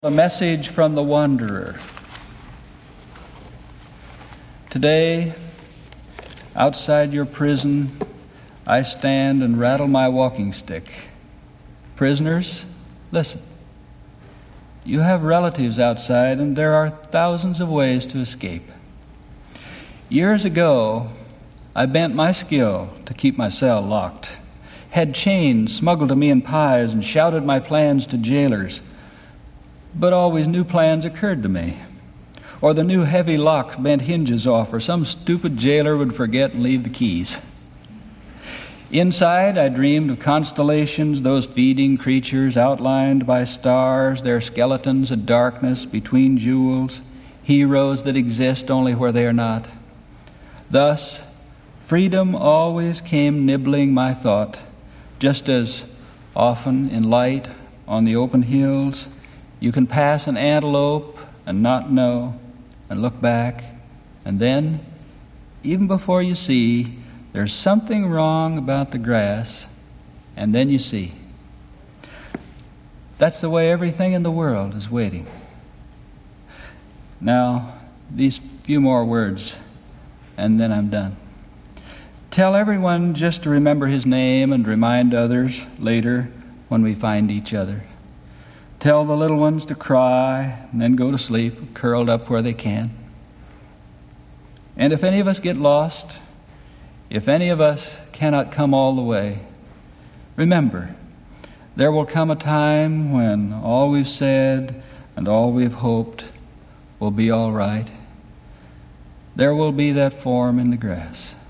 A message from the wanderer. Today, outside your prison, I stand and rattle my walking stick. Prisoners, listen. You have relatives outside, and there are thousands of ways to escape. Years ago, I bent my skill to keep my cell locked, had chains smuggled to me in pies, and shouted my plans to jailers. But always new plans occurred to me. Or the new heavy locks bent hinges off, or some stupid jailer would forget and leave the keys. Inside, I dreamed of constellations, those feeding creatures outlined by stars, their skeletons of darkness between jewels, heroes that exist only where they are not. Thus, freedom always came nibbling my thought, just as often in light on the open hills, you can pass an antelope and not know, and look back, and then, even before you see, there's something wrong about the grass, and then you see. That's the way everything in the world is waiting. Now, these few more words, and then I'm done. Tell everyone just to remember his name and remind others later when we find each other. Tell the little ones to cry and then go to sleep, curled up where they can. And if any of us get lost, if any of us cannot come all the way, remember, there will come a time when all we've said and all we've hoped will be all right. There will be that form in the grass.